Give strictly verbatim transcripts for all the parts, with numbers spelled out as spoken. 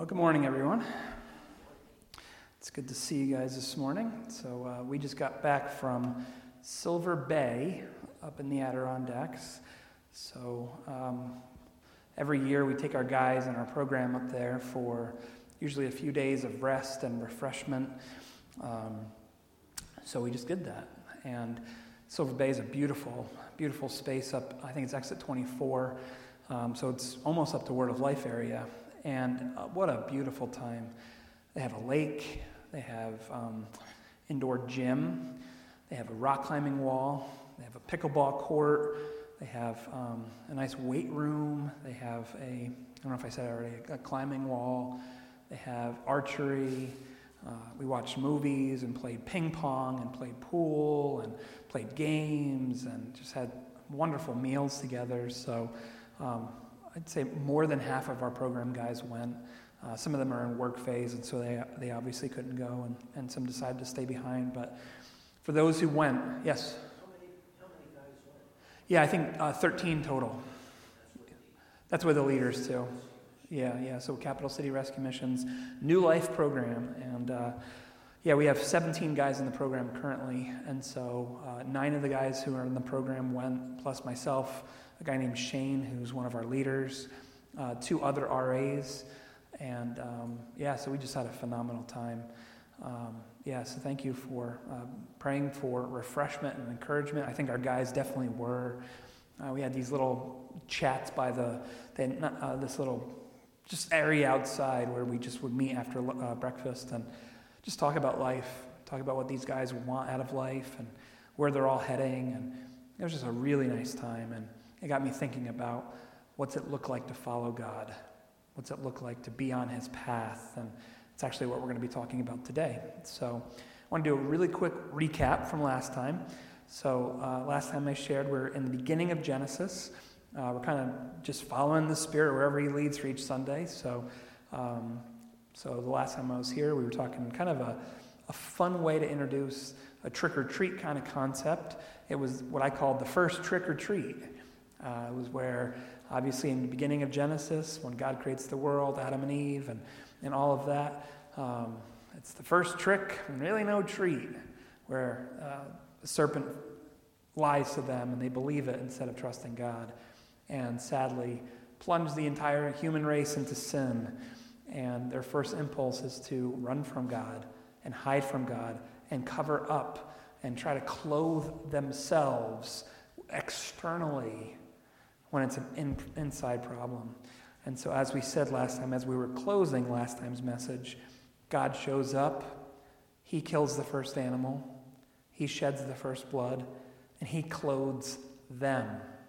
Well, good morning, everyone. It's good to see you guys this morning. So uh, we just got back from Silver Bay up in the Adirondacks. So um, every year we take our guys and our program up there for usually a few days of rest and refreshment. Um, so we just did that. And Silver Bay is a beautiful, beautiful space up, I think it's exit twenty-four. Um, so it's almost up to Word of Life area. And uh, what a beautiful time. They have a lake, they have um, indoor gym, they have a rock climbing wall, they have a pickleball court, they have um, a nice weight room, they have a, I don't know if I said it already, a climbing wall, they have archery, uh, we watched movies and played ping pong and played pool and played games and just had wonderful meals together. So um, I'd say more than half of our program guys went. Uh, some of them are in work phase, and so they they obviously couldn't go, and, and some decided to stay behind. But for those who went, yes? How many, how many guys went? Yeah, I think uh, thirteen total. That's with the leaders, too. Yeah, yeah, so Capital City Rescue Mission's New Life program. And uh, yeah, we have seventeen guys in the program currently, and so uh, nine of the guys who are in the program went, plus myself, a guy named Shane, who's one of our leaders, uh, two other R As, and um, yeah, so we just had a phenomenal time. Um, yeah, so thank you for uh, praying for refreshment and encouragement. I think our guys definitely were. Uh, we had these little chats by the, they, not, uh, this little just area outside where we just would meet after uh, breakfast and just talk about life, talk about what these guys want out of life and where they're all heading, and it was just a really nice time. And it got me thinking about what's it look like to follow God? What's it look like to be on his path? And it's actually what we're going to be talking about today. So I want to do a really quick recap from last time. So uh, last time I shared we're in the beginning of Genesis. Uh, we're kind of just following the Spirit wherever he leads for each Sunday. So um, so the last time I was here, we were talking kind of a, a fun way to introduce a trick-or-treat kind of concept. It was what I called the first trick-or-treat. Uh, it was where, obviously, in the beginning of Genesis, when God creates the world, Adam and Eve, and, and all of that, um, it's the first trick, and really no treat, where uh, the serpent lies to them, and they believe it instead of trusting God, and sadly plunge the entire human race into sin. And their first impulse is to run from God and hide from God and cover up and try to clothe themselves externally when it's an in, inside problem. And so as we said last time, as we were closing last time's message, God shows up, he kills the first animal, he sheds the first blood, and he clothes them.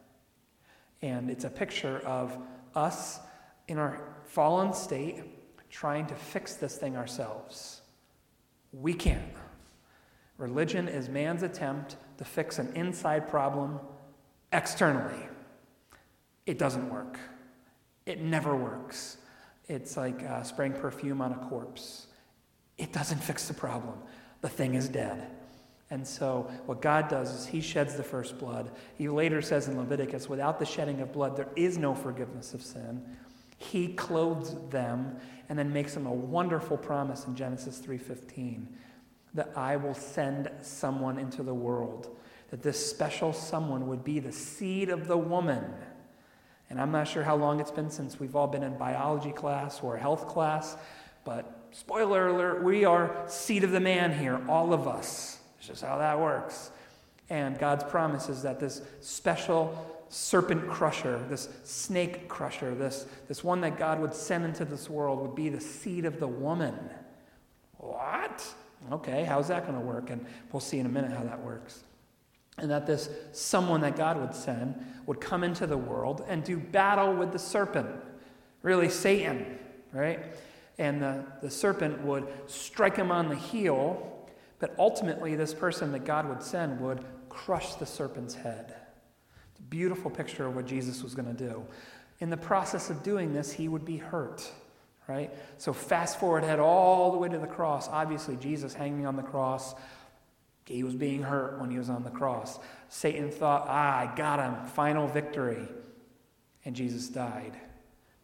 And it's a picture of us in our fallen state trying to fix this thing ourselves. We can't. Religion is man's attempt to fix an inside problem externally. It doesn't work. It never works. It's like uh, spraying perfume on a corpse. It doesn't fix the problem. The thing is dead. And so what God does is he sheds the first blood. He later says in Leviticus, without the shedding of blood, there is no forgiveness of sin. He clothes them and then makes them a wonderful promise in Genesis three fifteen that I will send someone into the world, that this special someone would be the seed of the woman. And I'm not sure how long it's been since we've all been in biology class or health class, but spoiler alert, we are seed of the man here, all of us. It's just how that works. And God's promise is that this special serpent crusher, this snake crusher, this, this one that God would send into this world would be the seed of the woman. What? Okay, how's that going to work? And we'll see in a minute how that works. And that this someone that God would send would come into the world and do battle with the serpent, really Satan, right? And the, the serpent would strike him on the heel, but ultimately this person that God would send would crush the serpent's head. It's a beautiful picture of what Jesus was going to do. In the process of doing this, he would be hurt, right? So fast forward ahead all the way to the cross. Obviously, Jesus hanging on the cross, he was being hurt when he was on the cross. Satan thought, ah, I got him, final victory. And Jesus died.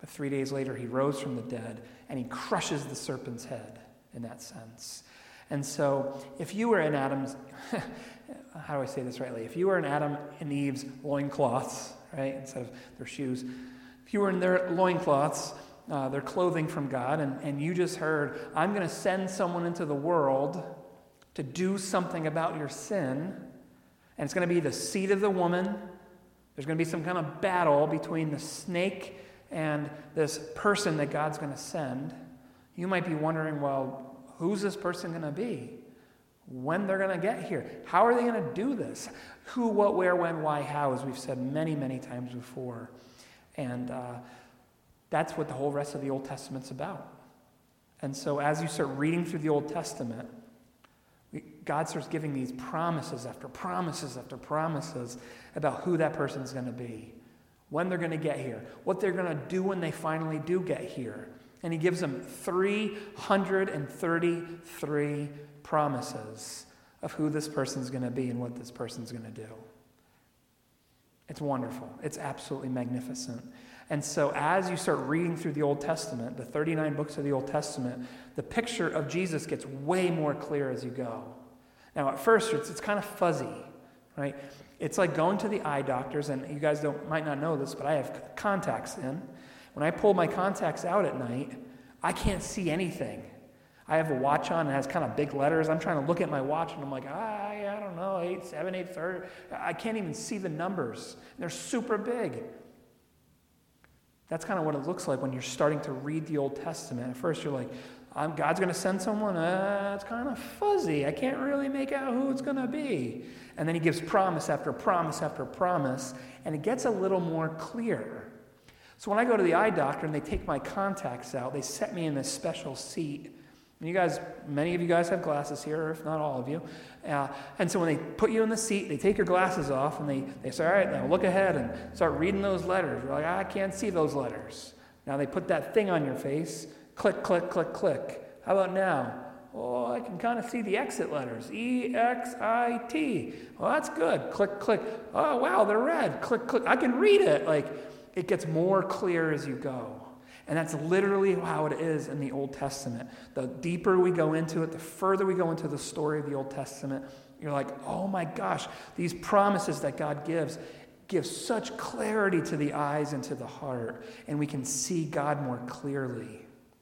But three days later, he rose from the dead, and he crushes the serpent's head in that sense. And so if you were in Adam's, how do I say this rightly? If you were in Adam and Eve's loincloths, right, instead of their shoes, if you were in their loincloths, uh, their clothing from God, and, and you just heard, I'm going to send someone into the world to do something about your sin, and it's going to be the seed of the woman. There's going to be some kind of battle between the snake and this person that God's going to send. You might be wondering, well, who's this person going to be? When they're going to get here? How are they going to do this? Who, what, where, when, why, how, as we've said many, many times before. And uh, that's what the whole rest of the Old Testament's about. And so as you start reading through the Old Testament, God starts giving these promises after promises after promises about who that person's going to be, when they're going to get here, what they're going to do when they finally do get here. And he gives them three hundred thirty-three promises of who this person's going to be and what this person's going to do. It's wonderful. It's absolutely magnificent. And so as you start reading through the Old Testament, the thirty-nine books of the Old Testament, the picture of Jesus gets way more clear as you go. Now, at first, it's, it's kind of fuzzy, right? It's like going to the eye doctors, and you guys don't might not know this, but I have contacts in. When I pull my contacts out at night, I can't see anything. I have a watch on, and it has kind of big letters. I'm trying to look at my watch, and I'm like, ah, I don't know, eight, seven, eight, thirty. I can't even see the numbers. They're super big. That's kind of what it looks like when you're starting to read the Old Testament. At first, you're like, I'm, God's going to send someone? Uh, it's kind of fuzzy. I can't really make out who it's going to be. And then he gives promise after promise after promise, and it gets a little more clear. So when I go to the eye doctor and they take my contacts out, they set me in this special seat. And you guys, many of you guys have glasses here, if not all of you. Uh, and so when they put you in the seat, they take your glasses off, and they, they say, all right, now look ahead and start reading those letters. You're like, I can't see those letters. Now they put that thing on your face. Click, click, click, click. How about now? Oh, I can kind of see the exit letters. E X I T. Well, that's good. Click, click. Oh, wow, they're red. Click, click. I can read it. Like, it gets more clear as you go. And that's literally how it is in the Old Testament. The deeper we go into it, the further we go into the story of the Old Testament, you're like, oh my gosh, these promises that God gives give such clarity to the eyes and to the heart, and we can see God more clearly.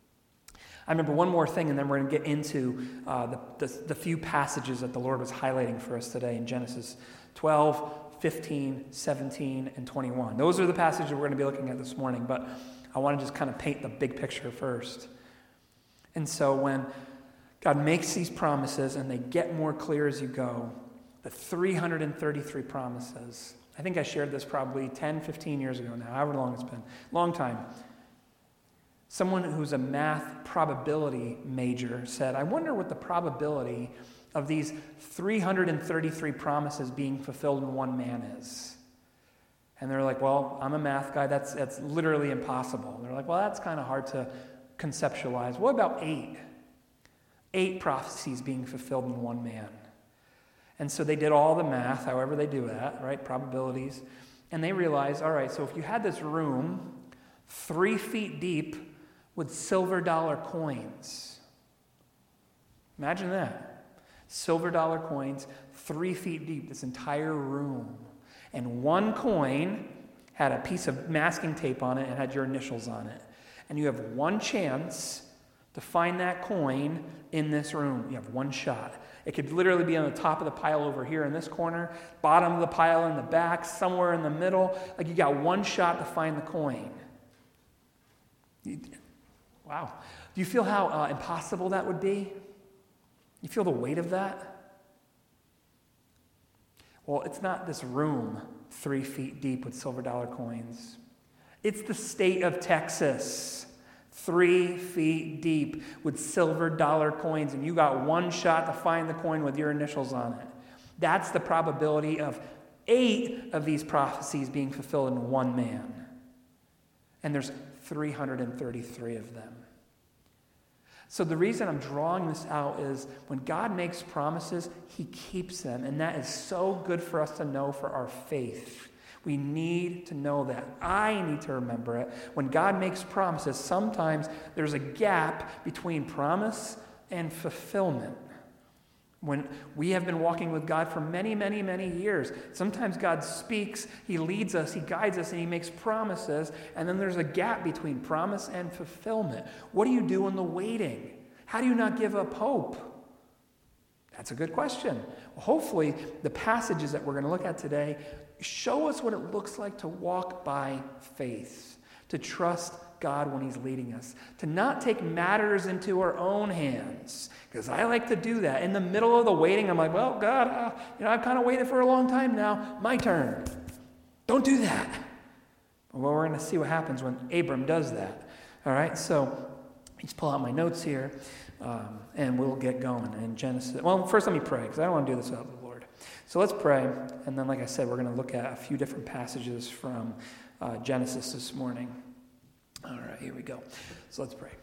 I remember one more thing, and then we're going to get into uh, the, the, the few passages that the Lord was highlighting for us today in Genesis twelve, fifteen, seventeen, and twenty-one. Those are the passages we're going to be looking at this morning, but I want to just kind of paint the big picture first. And so when God makes these promises and they get more clear as you go, the three hundred thirty-three promises, I think I shared this probably ten, fifteen years ago now, however long it's been, long time. Someone who's a math probability major said, I wonder what the probability of these three hundred thirty-three promises being fulfilled in one man is. And they're like, well, I'm a math guy. That's, that's literally impossible. And they're like, well, that's kind of hard to conceptualize. What about eight? Eight prophecies being fulfilled in one man. And so they did all the math, however they do that, right? Probabilities. And they realized, all right, so if you had this room three feet deep with silver dollar coins. Imagine that. Silver dollar coins, three feet deep, this entire room. And one coin had a piece of masking tape on it and had your initials on it. And you have one chance to find that coin in this room. You have one shot. It could literally be on the top of the pile over here in this corner, bottom of the pile in the back, somewhere in the middle. Like you got one shot to find the coin. Wow. Do you feel how uh, impossible that would be? You feel the weight of that? Well, it's not this room three feet deep with silver dollar coins. It's the state of Texas, three feet deep with silver dollar coins, and you got one shot to find the coin with your initials on it. That's the probability of eight of these prophecies being fulfilled in one man. And there's three hundred thirty-three of them. So the reason I'm drawing this out is when God makes promises, he keeps them. And that is so good for us to know for our faith. We need to know that. I need to remember it. When God makes promises, sometimes there's a gap between promise and fulfillment. When we have been walking with God for many, many, many years, sometimes God speaks, he leads us, he guides us, and he makes promises, and then there's a gap between promise and fulfillment. What do you do in the waiting? How do you not give up hope? That's a good question. Well, hopefully, the passages that we're going to look at today show us what it looks like to walk by faith, to trust God when he's leading us, to not take matters into our own hands, because I like to do that. In the middle of the waiting, I'm like, well, God, uh, you know, I've kind of waited for a long time now. My turn. Don't do that. Well, we're going to see what happens when Abram does that. All right, so let's pull out my notes here, um, and we'll get going in Genesis. Well, first let me pray, because I don't want to do this without the Lord. So let's pray, and then, like I said, we're going to look at a few different passages from uh, Genesis this morning. All right, here we go. So let's pray.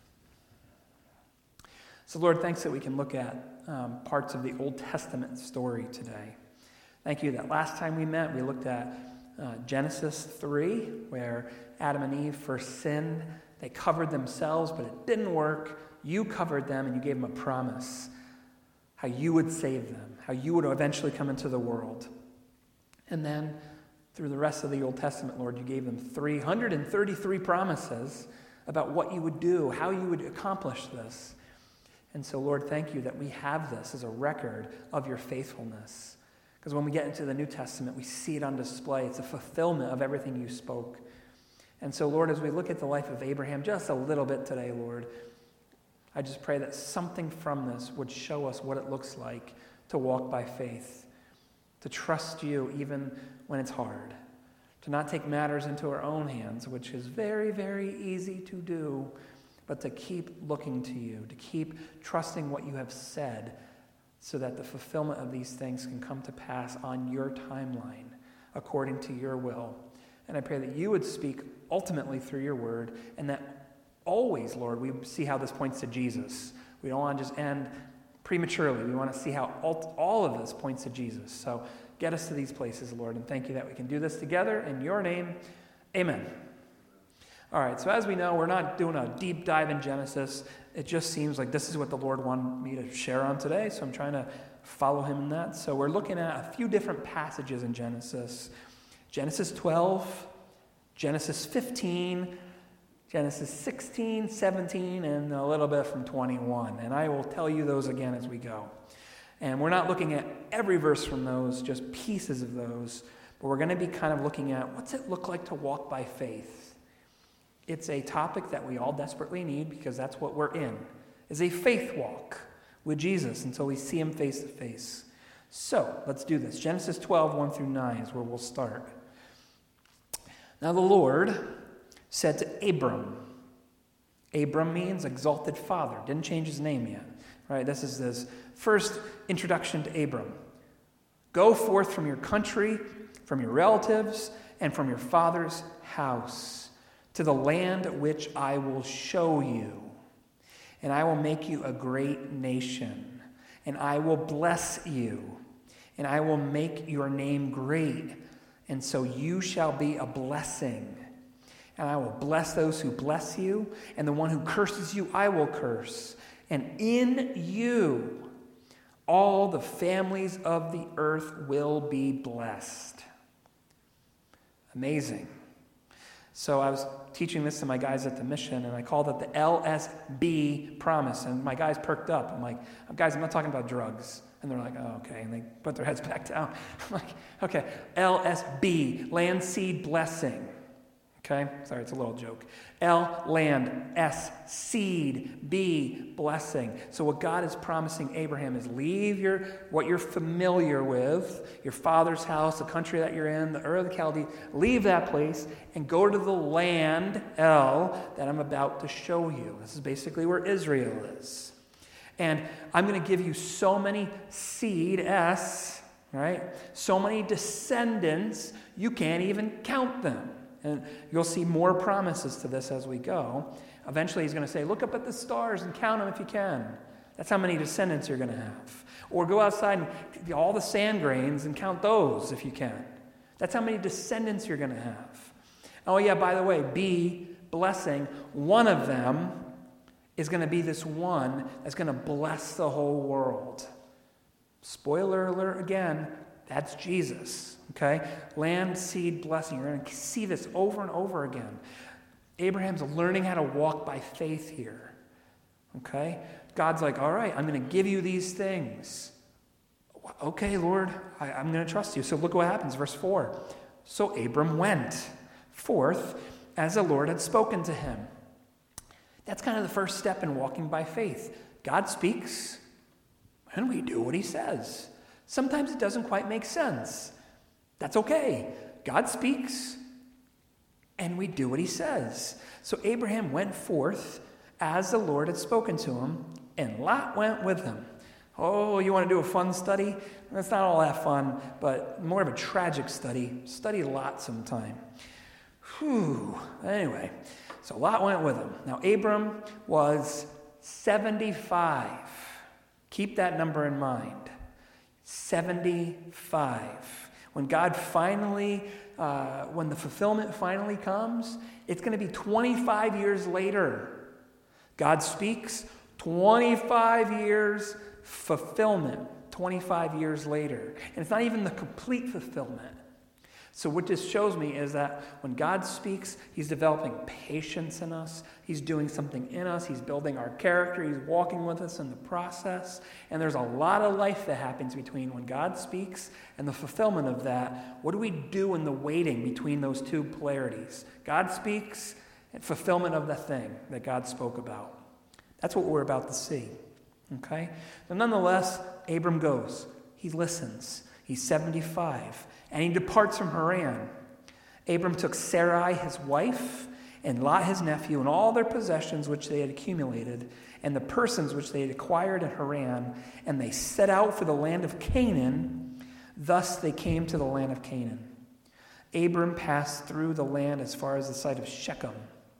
So, Lord, thanks that we can look at um, parts of the Old Testament story today. Thank you that last time we met, we looked at uh, Genesis three, where Adam and Eve first sinned. They covered themselves, but it didn't work. You covered them, and you gave them a promise, how you would save them, how you would eventually come into the world. And then, through the rest of the Old Testament, Lord, you gave them three hundred thirty-three promises about what you would do, how you would accomplish this. And so, Lord, thank you that we have this as a record of your faithfulness. Because when we get into the New Testament, we see it on display. It's a fulfillment of everything you spoke. And so, Lord, as we look at the life of Abraham just a little bit today, Lord, I just pray that something from this would show us what it looks like to walk by faith, to trust you even when it's hard, to not take matters into our own hands, which is very, very easy to do, but to keep looking to you, to keep trusting what you have said so that the fulfillment of these things can come to pass on your timeline, according to your will. And I pray that you would speak ultimately through your word, and that always, Lord, we see how this points to Jesus. We don't want to just end prematurely. We want to see how all, all of this points to Jesus. So get us to these places, Lord, and thank you that we can do this together. In your name, amen. All right, so as we know, we're not doing a deep dive in Genesis. It just seems like this is what the Lord wanted me to share on today, so I'm trying to follow him in that. So we're looking at a few different passages in Genesis. Genesis twelve, Genesis fifteen, Genesis sixteen, seventeen, and a little bit from twenty-one. And I will tell you those again as we go. And we're not looking at every verse from those, just pieces of those, but we're going to be kind of looking at what's it look like to walk by faith. It's a topic that we all desperately need because that's what we're in, is a faith walk with Jesus until we see him face to face. So let's do this. Genesis twelve, one through nine is where we'll start. Now the Lord said to Abram. Abram means exalted father. Didn't change his name yet. Right? This is his first introduction to Abram. Go forth from your country, from your relatives, and from your father's house to the land which I will show you. And I will make you a great nation. And I will bless you. And I will make your name great. And so you shall be a blessing. And I will bless those who bless you. And the one who curses you, I will curse. And in you, all the families of the earth will be blessed. Amazing. So I was teaching this to my guys at the mission, and I called it the L S B promise. And my guys perked up. I'm like, guys, I'm not talking about drugs. And they're like, oh, okay. And they put their heads back down. I'm like, okay, L S B, land seed blessing. Okay? Sorry, it's a little joke. L, land. S, seed. B, blessing. So what God is promising Abraham is leave your what you're familiar with, your father's house, the country that you're in, the Ur of the Chaldees, leave that place and go to the land, L, that I'm about to show you. This is basically where Israel is. And I'm going to give you so many seed, S, right? So many descendants, you can't even count them. And you'll see more promises to this as we go. Eventually he's going to say, look up at the stars and count them if you can. That's how many descendants you're going to have. Or go outside and all the sand grains and count those if you can. That's how many descendants you're going to have. Oh yeah, by the way, B, blessing, one of them is going to be this one that's going to bless the whole world. Spoiler alert again, that's Jesus, okay? Land, seed, blessing. You're going to see this over and over again. Abraham's learning how to walk by faith here, okay? God's like, all right, I'm going to give you these things. Okay, Lord, I, I'm going to trust you. So look what happens, verse four. So Abram went forth as the Lord had spoken to him. That's kind of the first step in walking by faith. God speaks, and we do what he says. Sometimes it doesn't quite make sense. That's okay. God speaks, and we do what he says. So Abraham went forth as the Lord had spoken to him, and Lot went with him. Oh, you want to do a fun study? That's not all that fun, but more of a tragic study. Study Lot sometime. Whew. Anyway, so Lot went with him. Now, Abram was seventy-five. Keep that number in mind. seventy-five. When God finally, uh, when the fulfillment finally comes, it's going to be twenty-five years later. God speaks, twenty-five years fulfillment, twenty-five years later. And it's not even the complete fulfillment. So what this shows me is that when God speaks, he's developing patience in us. He's doing something in us. He's building our character. He's walking with us in the process. And there's a lot of life that happens between when God speaks and the fulfillment of that. What do we do in the waiting between those two polarities? God speaks and fulfillment of the thing that God spoke about. That's what we're about to see. Okay? But nonetheless, Abram goes. He listens. He's seventy-five. And he departs from Haran. Abram took Sarai, his wife, and Lot, his nephew, and all their possessions which they had accumulated, and the persons which they had acquired in Haran, and they set out for the land of Canaan. Thus they came to the land of Canaan. Abram passed through the land as far as the site of Shechem,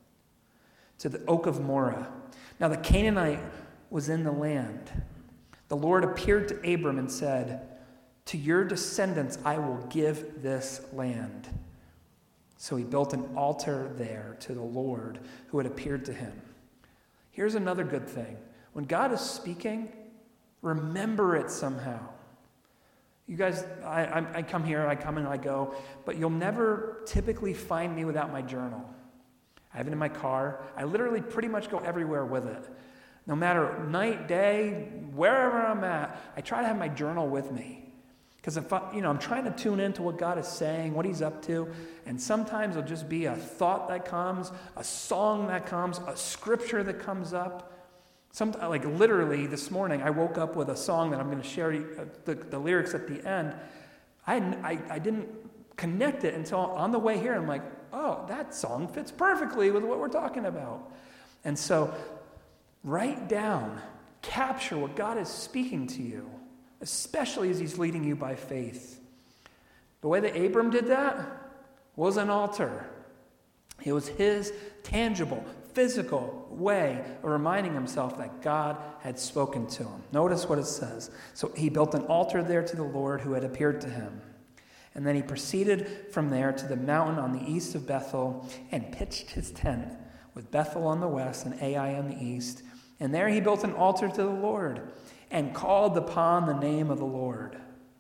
to the oak of Moreh. Now the Canaanite was in the land. The Lord appeared to Abram and said, "To your descendants I will give this land." So he built an altar there to the Lord who had appeared to him. Here's another good thing. When God is speaking, remember it somehow. You guys, I, I, I come here, I come and I go, but you'll never typically find me without my journal. I have it in my car. I literally pretty much go everywhere with it. No matter night, day, wherever I'm at, I try to have my journal with me. Because if I, you know, I'm trying to tune into what God is saying, what he's up to, and sometimes it'll just be a thought that comes, a song that comes, a scripture that comes up. Some, like literally this morning, I woke up with a song that I'm going to share you, the, the lyrics at the end. I, I, I didn't connect it until on the way here. I'm like, oh, that song fits perfectly with what we're talking about. And so write down, capture what God is speaking to you, especially as he's leading you by faith. The way that Abram did that was an altar. It was his tangible, physical way of reminding himself that God had spoken to him. Notice what it says. So he built an altar there to the Lord who had appeared to him. And then he proceeded from there to the mountain on the east of Bethel and pitched his tent with Bethel on the west and Ai on the east. And there he built an altar to the Lord and called upon the name of the Lord.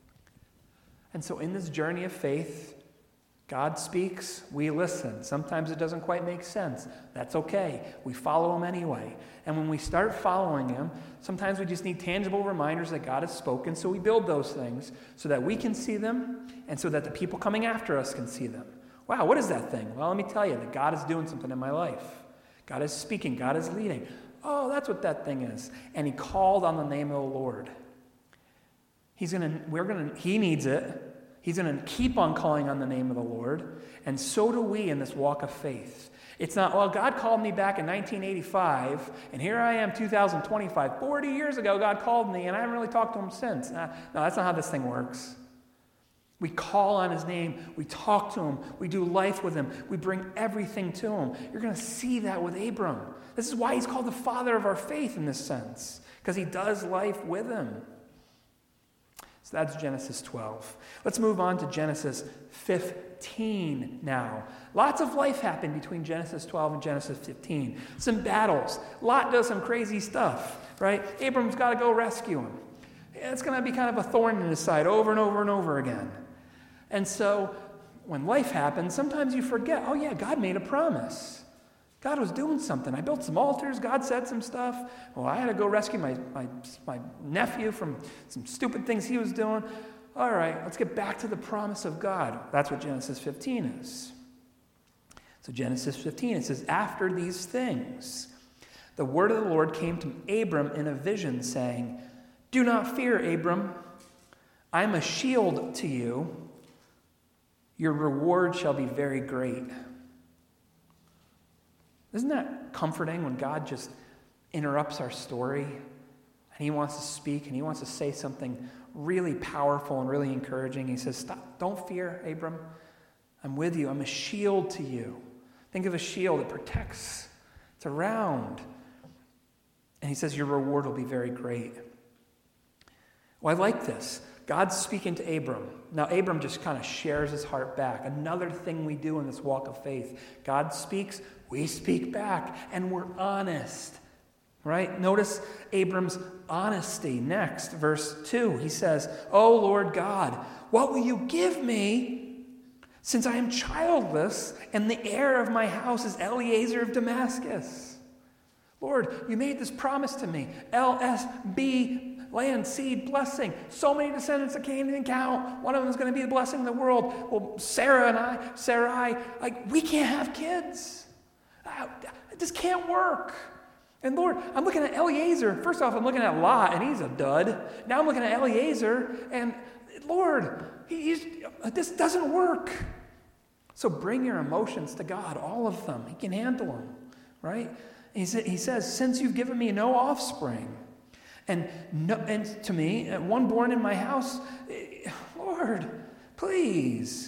And so in this journey of faith, God speaks, we listen. Sometimes it doesn't quite make sense. That's okay. We follow him anyway. And when we start following him, sometimes we just need tangible reminders that God has spoken, so we build those things so that we can see them and so that the people coming after us can see them. Wow, what is that thing? Well, let me tell you that God is doing something in my life. God is speaking. God is leading. Oh, that's what that thing is. And he called on the name of the Lord. He's gonna, we're gonna, he needs it. He's gonna keep on calling on the name of the Lord. And so do we in this walk of faith. It's not, well, God called me back in nineteen eighty-five, and here I am two thousand twenty-five. forty years ago, God called me, and I haven't really talked to him since. No, that's not how this thing works. We call on his name. We talk to him. We do life with him. We bring everything to him. You're going to see that with Abram. This is why he's called the father of our faith in this sense, because he does life with him. So So that's Genesis twelve. Let's move on to Genesis fifteen now. Lots of life happened between Genesis twelve and Genesis fifteen. Some battles. Lot does some crazy stuff, right? Abram's got to go rescue him. It's going to be kind of a thorn in his side over and over and over again. And so when life happens, sometimes you forget, oh yeah, God made a promise. God was doing something. I built some altars. God said some stuff. Well, I had to go rescue my, my, my nephew from some stupid things he was doing. All right, let's get back to the promise of God. That's what Genesis fifteen is. So Genesis fifteen, it says, after these things, the word of the Lord came to Abram in a vision, saying, do not fear, Abram. I am a shield to you. Your reward shall be very great. Isn't that comforting when God just interrupts our story and he wants to speak and he wants to say something really powerful and really encouraging? He says, stop, don't fear, Abram. I'm with you. I'm a shield to you. Think of a shield that protects. It's around. And he says, your reward will be very great. Well, I like this. God's speaking to Abram. Now, Abram just kind of shares his heart back. Another thing we do in this walk of faith. God speaks, we speak back, and we're honest. Right? Notice Abram's honesty. Next, verse two, he says, O Lord God, what will you give me since I am childless and the heir of my house is Eliezer of Damascus? Lord, you made this promise to me. L S B land, seed, blessing. So many descendants that can't even count. One of them is going to be the blessing of the world. Well, Sarah and I, Sarai, like, we can't have kids. It just can't work. And Lord, I'm looking at Eliezer. First off, I'm looking at Lot, and he's a dud. Now I'm looking at Eliezer, and Lord, he's, this doesn't work. So bring your emotions to God, all of them. He can handle them, right? He, sa- he says, since you've given me no offspring, And, no, and to me, one born in my house, Lord, please.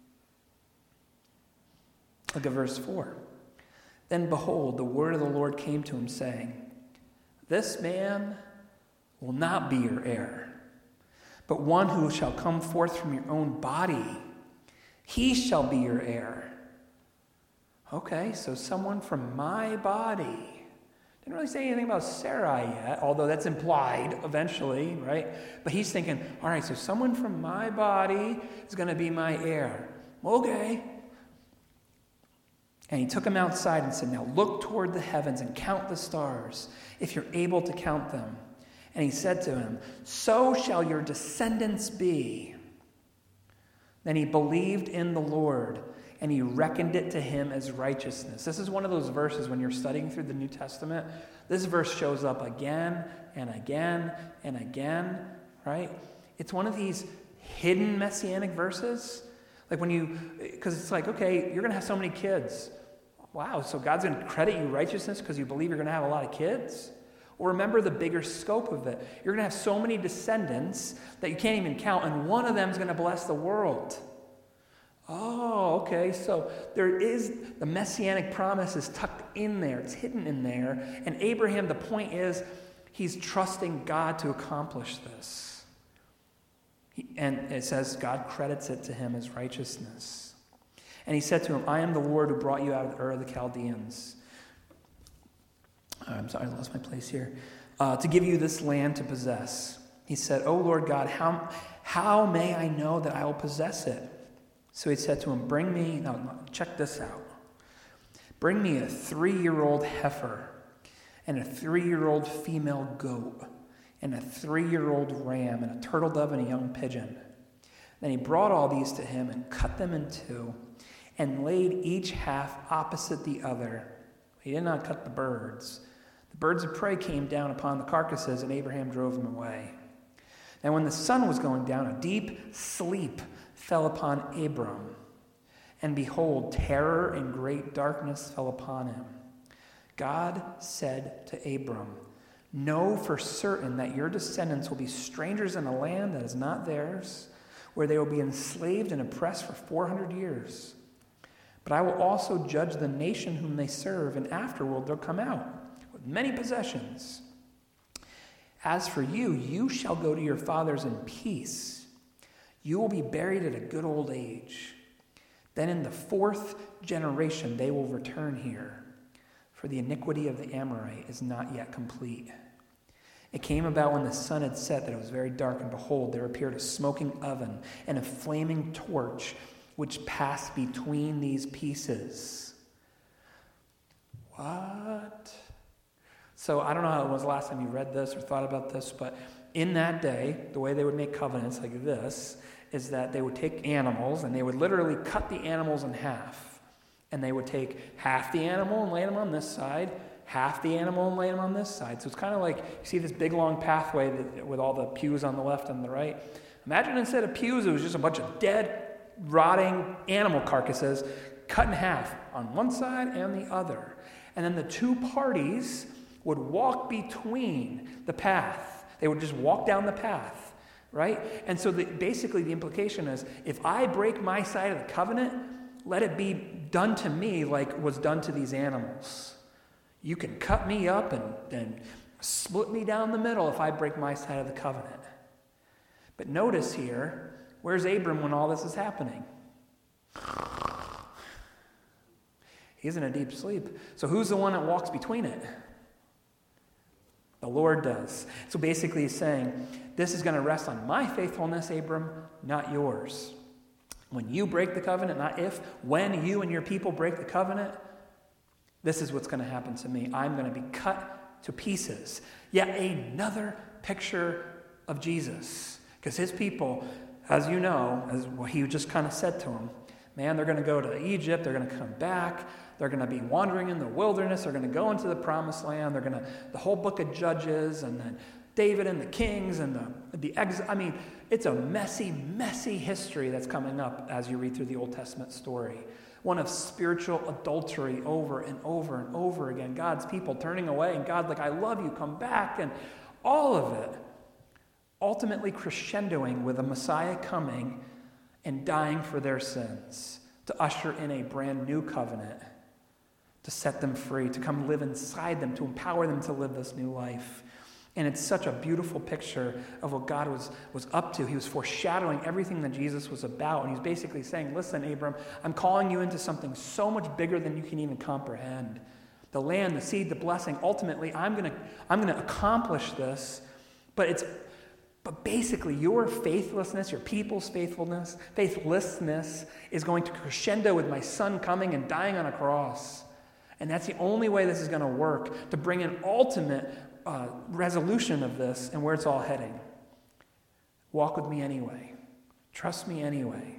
Look at verse four. Then behold, the word of the Lord came to him, saying, this man will not be your heir, but one who shall come forth from your own body, he shall be your heir. Okay, so someone from my body. Didn't really say anything about Sarai yet, although that's implied eventually, right? But he's thinking, all right, so someone from my body is going to be my heir. Okay. And he took him outside and said, now look toward the heavens and count the stars, if you're able to count them. And he said to him, so shall your descendants be. Then he believed in the Lord, and he reckoned it to him as righteousness. This is one of those verses when you're studying through the New Testament. This verse shows up again and again and again, right? It's one of these hidden messianic verses. Like when you, because it's like, okay, you're going to have so many kids. Wow, so God's going to credit you righteousness because you believe you're going to have a lot of kids? Well, remember the bigger scope of it. You're going to have so many descendants that you can't even count, and one of them is going to bless the world. Oh, okay, so there is, the messianic promise is tucked in there. It's hidden in there. And Abraham, the point is, he's trusting God to accomplish this. He, and it says God credits it to him as righteousness. And he said to him, I am the Lord who brought you out of the Ur of the Chaldeans. I'm sorry, I lost my place here. Uh, to give you this land to possess. He said, O Lord God, how, how may I know that I will possess it? So he said to him, bring me, now check this out. Bring me a three-year-old heifer and a three-year-old female goat and a three-year-old ram and a turtle dove and a young pigeon. Then he brought all these to him and cut them in two and laid each half opposite the other. He did not cut the birds. The birds of prey came down upon the carcasses, and Abraham drove them away. Now when the sun was going down, a deep sleep fell upon Abram, and behold, terror and great darkness fell upon him. God said to Abram, know for certain that your descendants will be strangers in a land that is not theirs, where they will be enslaved and oppressed for four hundred years. But I will also judge the nation whom they serve, and afterward they'll come out with many possessions. As for you, you shall go to your fathers in peace. You will be buried at a good old age. Then in the fourth generation they will return here, for the iniquity of the Amorite is not yet complete. It came about when the sun had set that it was very dark, and behold, there appeared a smoking oven and a flaming torch which passed between these pieces. What? So I don't know how it was the last time you read this or thought about this, but in that day, the way they would make covenants like this is that they would take animals and they would literally cut the animals in half. And they would take half the animal and lay them on this side, half the animal and lay them on this side. So it's kind of like, you see this big long pathway that, with all the pews on the left and the right. Imagine instead of pews, it was just a bunch of dead, rotting animal carcasses cut in half on one side and the other. And then the two parties would walk between the path. They would just walk down the path, right? And so the, basically the implication is, if I break my side of the covenant, let it be done to me like was done to these animals. You can cut me up and, and split me down the middle if I break my side of the covenant. But notice here, where's Abram when all this is happening? He's in a deep sleep. So who's the one that walks between it? The Lord does. So basically he's saying, this is going to rest on my faithfulness, Abram, not yours. When you break the covenant, not if, when you and your people break the covenant, this is what's going to happen to me. I'm going to be cut to pieces. Yet another picture of Jesus. Because his people, as you know, as what he just kind of said to them, man, they're going to go to Egypt, they're going to come back, they're going to be wandering in the wilderness, they're going to go into the promised land, they're going to, the whole book of Judges, and then David and the kings and the, the exile. I mean, it's a messy, messy history that's coming up as you read through the Old Testament story. One of spiritual adultery over and over and over again. God's people turning away, and God's like, I love you, come back, and all of it. Ultimately crescendoing with a Messiah coming and dying for their sins, to usher in a brand new covenant, to set them free, to come live inside them, to empower them to live this new life. And it's such a beautiful picture of what God was, was up to. He was foreshadowing everything that Jesus was about. And he's basically saying, listen, Abram, I'm calling you into something so much bigger than you can even comprehend. The land, the seed, the blessing, ultimately, I'm going to I'm going to accomplish this. But it's but basically your faithlessness, your people's faithfulness, faithlessness is going to crescendo with my son coming and dying on a cross. And that's the only way this is going to work, to bring an ultimate Uh, resolution of this and where it's all heading. Walk with me anyway. Trust me anyway.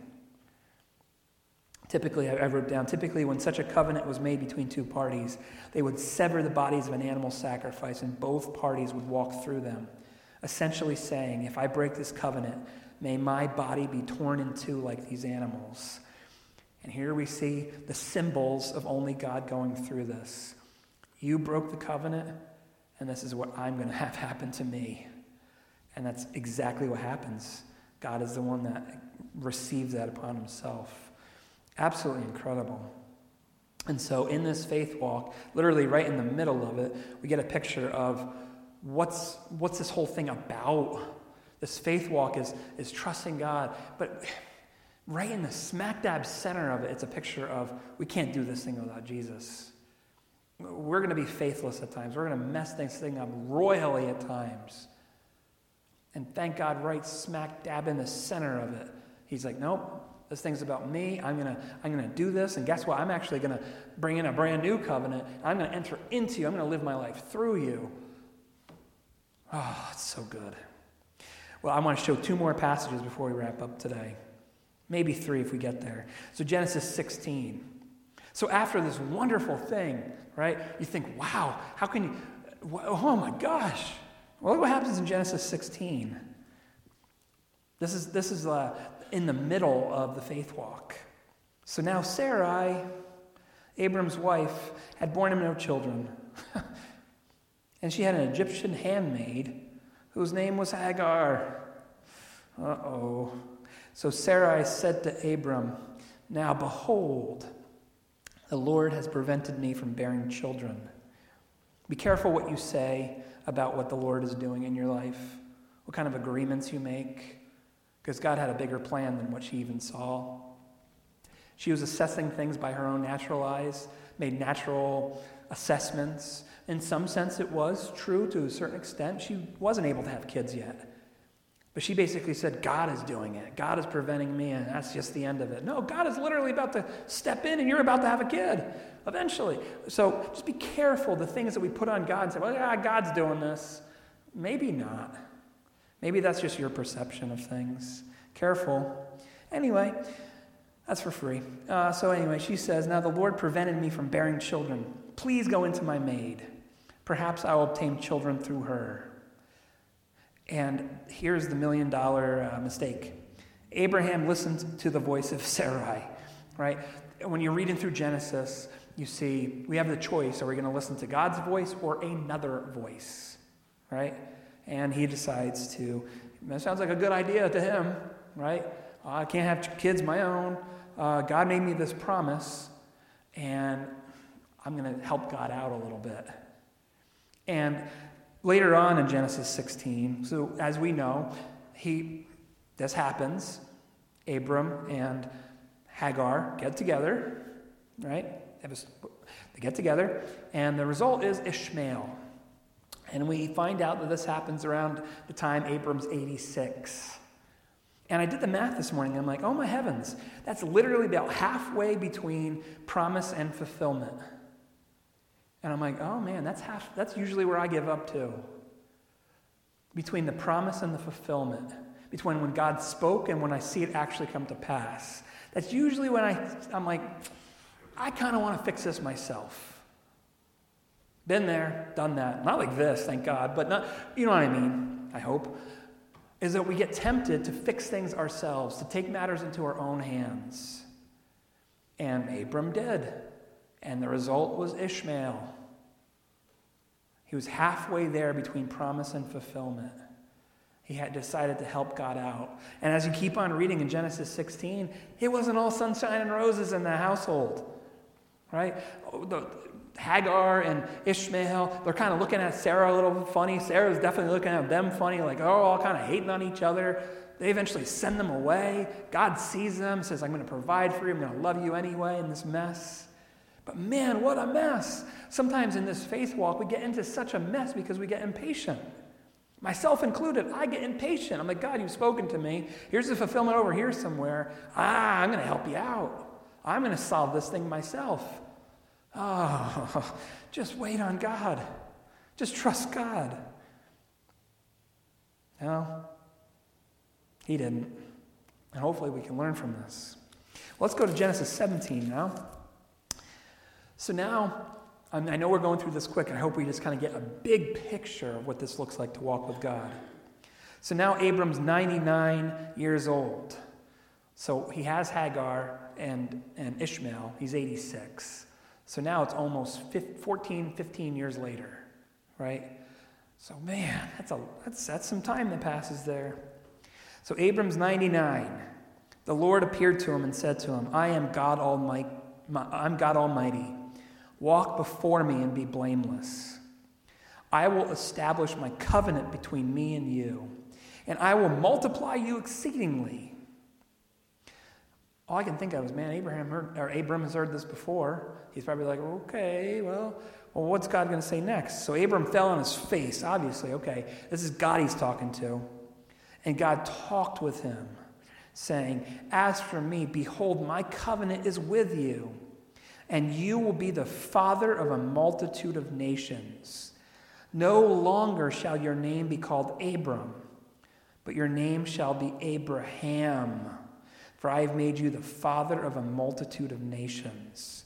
Typically, I wrote down, typically when such a covenant was made between two parties, they would sever the bodies of an animal sacrifice and both parties would walk through them, essentially saying, if I break this covenant, may my body be torn in two like these animals. And here we see the symbols of only God going through this. You broke the covenant, and this is what I'm going to have happen to me. And that's exactly what happens. God is the one that receives that upon himself. Absolutely incredible. And so in this faith walk, literally right in the middle of it, we get a picture of what's what's this whole thing about. This faith walk is, is trusting God. But right in the smack dab center of it, it's a picture of we can't do this thing without Jesus. We're going to be faithless at times. We're going to mess this thing up royally at times. And thank God, right smack dab in the center of it, he's like, nope, this thing's about me. I'm going to I'm going to do this. And guess what? I'm actually going to bring in a brand new covenant. I'm going to enter into you. I'm going to live my life through you. Oh, it's so good. Well, I want to show two more passages before we wrap up today. Maybe three if we get there. So Genesis sixteen. So after this wonderful thing, right, you think, wow, how can you, oh my gosh. Well, look what happens in Genesis sixteen. This is, this is uh, in the middle of the faith walk. So now Sarai, Abram's wife, had borne him no children. And she had an Egyptian handmaid whose name was Hagar. Uh-oh. So Sarai said to Abram, now behold, the Lord has prevented me from bearing children. Be careful what you say about what the Lord is doing in your life, what kind of agreements you make, because God had a bigger plan than what she even saw. She was assessing things by her own natural eyes, made natural assessments. In some sense, it was true to a certain extent. She wasn't able to have kids yet. But she basically said, God is doing it. God is preventing me, and that's just the end of it. No, God is literally about to step in, and you're about to have a kid eventually. So just be careful the things that we put on God and say, well, yeah, God's doing this. Maybe not. Maybe that's just your perception of things. Careful. Anyway, that's for free. Uh, so anyway, she says, now the Lord prevented me from bearing children. Please go into my maid. Perhaps I will obtain children through her. And here's the million dollar uh, mistake. Abraham listened to the voice of Sarai, right? When you're reading through Genesis, you see we have the choice. Are we going to listen to God's voice or another voice, right? And he decides to, that sounds like a good idea to him, right? Uh, I can't have kids of my own. Uh, God made me this promise, and I'm going to help God out a little bit. And later on in Genesis sixteen, so as we know, he this happens. Abram and Hagar get together, right? They get together, and the result is Ishmael. And we find out that this happens around the time Abram's eighty-six. And I did the math this morning. I'm like, oh my heavens, that's literally about halfway between promise and fulfillment. And I'm like, oh man, that's half. That's usually where I give up to. Between the promise and the fulfillment. Between when God spoke and when I see it actually come to pass. That's usually when I, I'm like, I kind of want to fix this myself. Been there, done that. Not like this, thank God, but not, you know what I mean, I hope. Is that we get tempted to fix things ourselves, to take matters into our own hands. And Abram did. And the result was Ishmael. He was halfway there between promise and fulfillment. He had decided to help God out. And as you keep on reading in Genesis sixteen, it wasn't all sunshine and roses in the household. Right? The, Hagar and Ishmael, they're kind of looking at Sarah a little funny. Sarah's definitely looking at them funny, like, oh, all kind of hating on each other. They eventually send them away. God sees them, says, I'm going to provide for you. I'm going to love you anyway in this mess. But man, what a mess. Sometimes in this faith walk, we get into such a mess because we get impatient. Myself included, I get impatient. I'm like, God, you've spoken to me. Here's the fulfillment over here somewhere. Ah, I'm going to help you out. I'm going to solve this thing myself. Oh, just wait on God. Just trust God. No, he didn't. And hopefully we can learn from this. Let's go to Genesis seventeen now. So now, I know we're going through this quick, and I hope we just kind of get a big picture of what this looks like to walk with God. So now Abram's ninety-nine years old. So he has Hagar and, and Ishmael. He's eighty-six. So now it's almost fourteen, fifteen years later, right? So man, that's a that's that's some time that passes there. So Abram's ninety-nine. The Lord appeared to him and said to him, I am God Almighty. I'm God Almighty. Walk before me and be blameless. I will establish my covenant between me and you, and I will multiply you exceedingly. All I can think of is, man, Abraham heard, or Abram has heard this before. He's probably like, okay, well, well, what's God going to say next? So Abram fell on his face, obviously. Okay, this is God he's talking to. And God talked with him, saying, as for me, behold, my covenant is with you, and you will be the father of a multitude of nations. No longer shall your name be called Abram, but your name shall be Abraham. For I have made you the father of a multitude of nations.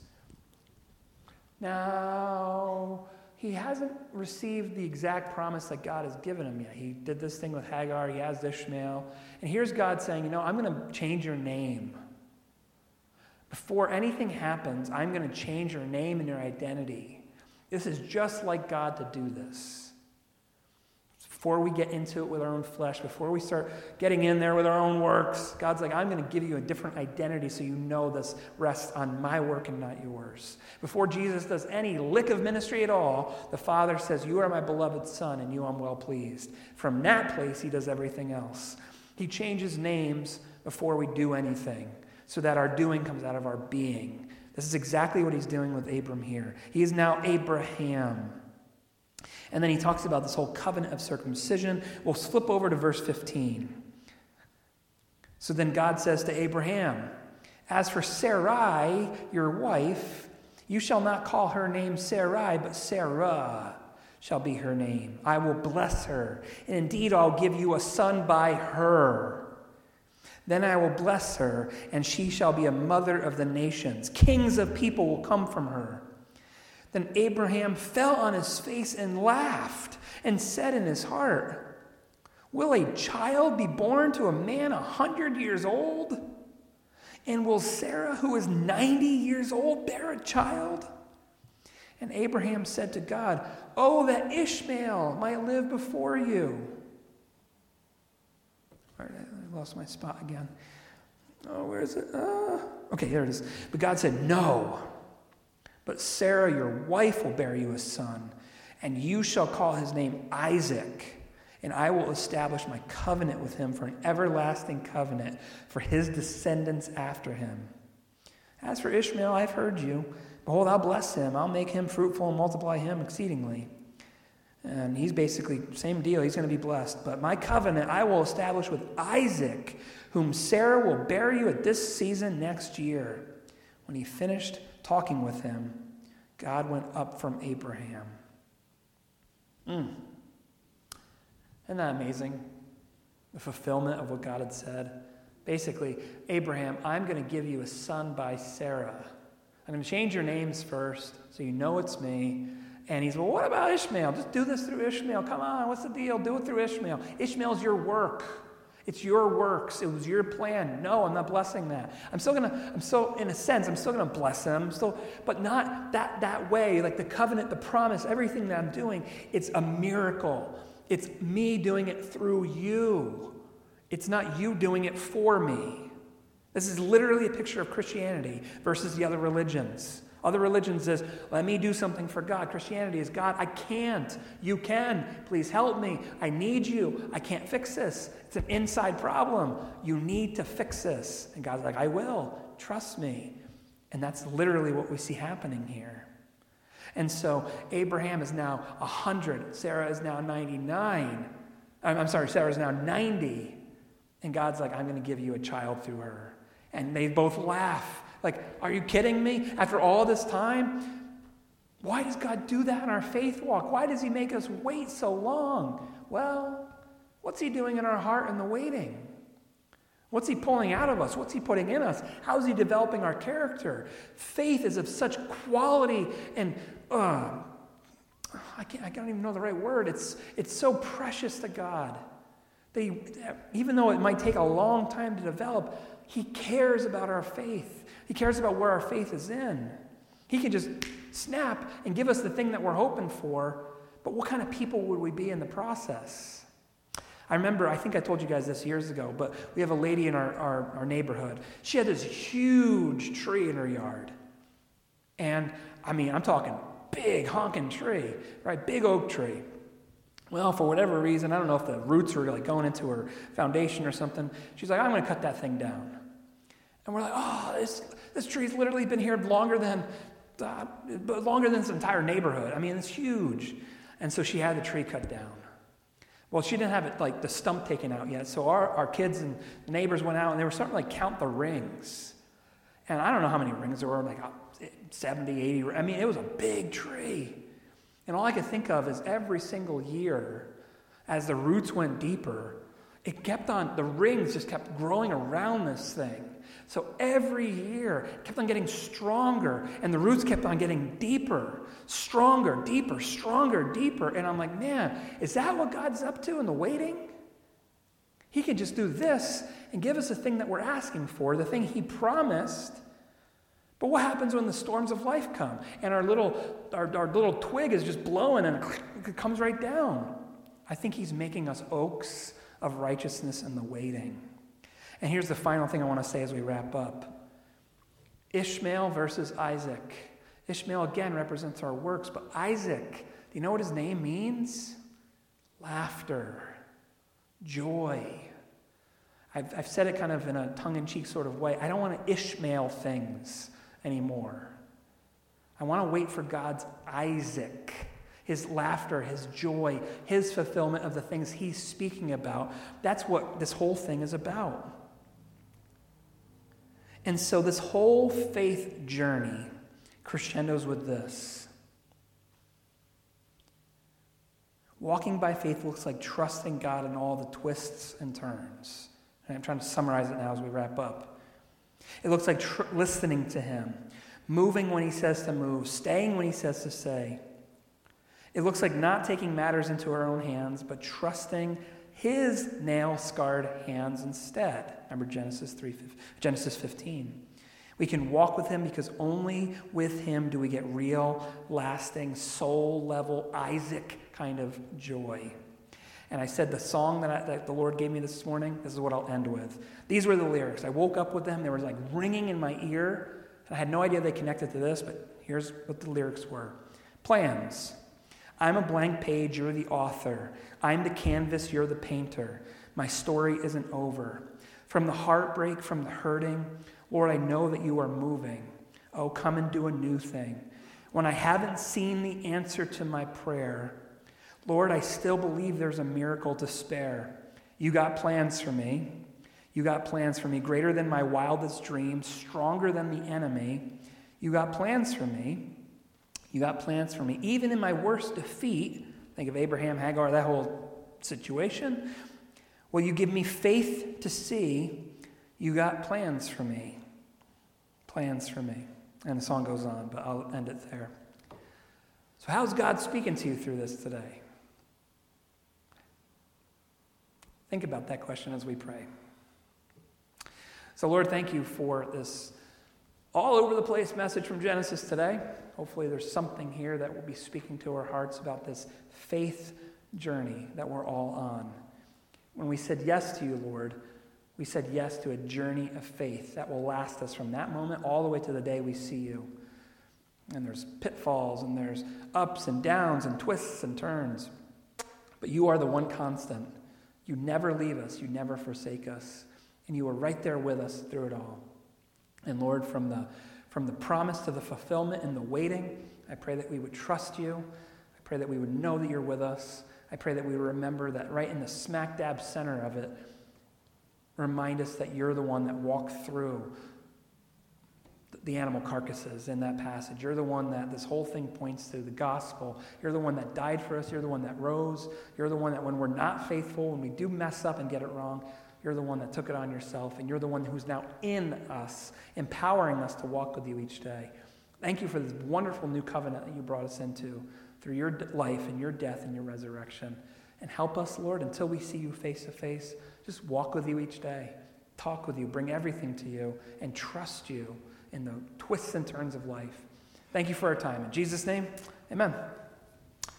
Now, he hasn't received the exact promise that God has given him yet. He did this thing with Hagar. He has Ishmael. And here's God saying, you know, I'm going to change your name. Before anything happens, I'm going to change your name and your identity. This is just like God to do this. Before we get into it with our own flesh, before we start getting in there with our own works, God's like, I'm going to give you a different identity so you know this rests on my work and not yours. Before Jesus does any lick of ministry at all, the Father says, you are my beloved Son, and you I'm well pleased. From that place, he does everything else. He changes names before we do anything, so that our doing comes out of our being. This is exactly what he's doing with Abram here. He is now Abraham. And then he talks about this whole covenant of circumcision. We'll flip over to verse fifteen. So then God says to Abraham, as for Sarai, your wife, you shall not call her name Sarai, but Sarah shall be her name. I will bless her, and indeed I'll give you a son by her. Then I will bless her, and she shall be a mother of the nations. Kings of people will come from her. Then Abraham fell on his face and laughed and said in his heart, will a child be born to a man a hundred years old? And will Sarah, who is ninety years old, bear a child? And Abraham said to God, oh, that Ishmael might live before you. All right, I lost my spot again. Oh, where is it? Uh, okay, there it is. But God said, no. But Sarah, your wife, will bear you a son, and you shall call his name Isaac, and I will establish my covenant with him for an everlasting covenant for his descendants after him. As for Ishmael, I've heard you. Behold, I'll bless him. I'll make him fruitful and multiply him exceedingly. And he's basically, same deal. He's going to be blessed. But my covenant I will establish with Isaac, whom Sarah will bear you at this season next year. When he finished talking with him, God went up from Abraham. Mm. Isn't that amazing? The fulfillment of what God had said. Basically, Abraham, I'm going to give you a son by Sarah. I'm going to change your names first so you know it's me. And he's, well, what about Ishmael? Just do this through Ishmael. Come on, what's the deal? Do it through Ishmael. Ishmael's your work. It's your works. It was your plan. No, I'm not blessing that. I'm still gonna, I'm still, in a sense, I'm still gonna bless him. I'm still, but not that that way. Like the covenant, the promise, everything that I'm doing, it's a miracle. It's me doing it through you. It's not you doing it for me. This is literally a picture of Christianity versus the other religions. Other religions is, let me do something for God. Christianity is, God, I can't. You can. Please help me. I need you. I can't fix this. It's an inside problem. You need to fix this. And God's like, I will. Trust me. And that's literally what we see happening here. And so Abraham is now one hundred. Sarah is now ninety-nine. I'm, I'm sorry, Sarah is now ninety. And God's like, I'm going to give you a child through her. And they both laugh. Like, are you kidding me? After all this time? Why does God do that in our faith walk? Why does he make us wait so long? Well, what's he doing in our heart in the waiting? What's he pulling out of us? What's he putting in us? How is he developing our character? Faith is of such quality and, uh, I can't, I don't even know the right word. It's, it's so precious to God. That he, even though it might take a long time to develop, he cares about our faith. He cares about where our faith is in. He can just snap and give us the thing that we're hoping for, but what kind of people would we be in the process? I remember, I think I told you guys this years ago, but we have a lady in our, our, our neighborhood. She had this huge tree in her yard. And, I mean, I'm talking big honking tree, right? Big oak tree. Well, for whatever reason, I don't know if the roots were like going into her foundation or something. She's like, I'm going to cut that thing down. And we're like, oh, this this tree's literally been here longer than uh, longer than this entire neighborhood. I mean, it's huge. And so she had the tree cut down. Well, she didn't have it like the stump taken out yet. So our, our kids and neighbors went out and they were starting to like count the rings. And I don't know how many rings there were, like seventy, eighty. I mean, it was a big tree. And all I could think of is every single year, as the roots went deeper, it kept on, the rings just kept growing around this thing. So every year, it kept on getting stronger, and the roots kept on getting deeper, stronger, deeper, stronger, deeper. And I'm like, man, is that what God's up to in the waiting? He can just do this and give us the thing that we're asking for, the thing he promised. But what happens when the storms of life come and our little our, our little twig is just blowing and it comes right down? I think he's making us oaks of righteousness in the waiting. And here's the final thing I want to say as we wrap up. Ishmael versus Isaac. Ishmael, again, represents our works, but Isaac, do you know what his name means? Laughter, joy. I've, I've said it kind of in a tongue-in-cheek sort of way. I don't want to Ishmael things anymore. I want to wait for God's Isaac, his laughter, his joy, his fulfillment of the things he's speaking about. That's what this whole thing is about. And so this whole faith journey crescendos with this. Walking by faith looks like trusting God in all the twists and turns. And I'm trying to summarize it now as we wrap up. It looks like tr- listening to him, moving when he says to move, staying when he says to stay. It looks like not taking matters into our own hands, but trusting his nail-scarred hands instead. Remember Genesis three, Genesis fifteen. We can walk with him because only with him do we get real, lasting, soul-level, Isaac kind of joy. And I said the song that, I, that the Lord gave me this morning, this is what I'll end with. These were the lyrics. I woke up with them. They were like ringing in my ear. And I had no idea they connected to this, but here's what the lyrics were. Plans. I'm a blank page, you're the author. I'm the canvas, you're the painter. My story isn't over. From the heartbreak, from the hurting, Lord, I know that you are moving. Oh, come and do a new thing. When I haven't seen the answer to my prayer, Lord, I still believe there's a miracle to spare. You got plans for me. You got plans for me greater than my wildest dreams, stronger than the enemy. You got plans for me. You got plans for me. Even in my worst defeat, think of Abraham, Hagar, that whole situation. Will you give me faith to see you got plans for me? Plans for me. And the song goes on, but I'll end it there. So how's God speaking to you through this today? Think about that question as we pray. So Lord, thank you for this all over the place message from Genesis today. Hopefully there's something here that will be speaking to our hearts about this faith journey that we're all on. When we said yes to you, Lord, we said yes to a journey of faith that will last us from that moment all the way to the day we see you. And there's pitfalls, and there's ups and downs, and twists and turns. But you are the one constant. You never leave us. You never forsake us. And you are right there with us through it all. And Lord, from the, from the promise to the fulfillment and the waiting, I pray that we would trust you. I pray that we would know that you're with us. I pray that we would remember that right in the smack dab center of it, remind us that you're the one that walked through the animal carcasses in that passage. You're the one that this whole thing points to, the gospel. You're the one that died for us. You're the one that rose. You're the one that when we're not faithful, when we do mess up and get it wrong, you're the one that took it on yourself, and you're the one who's now in us, empowering us to walk with you each day. Thank you for this wonderful new covenant that you brought us into through your life and your death and your resurrection. And help us, Lord, until we see you face to face, just walk with you each day, talk with you, bring everything to you, and trust you in the twists and turns of life. Thank you for our time. In Jesus' name, amen.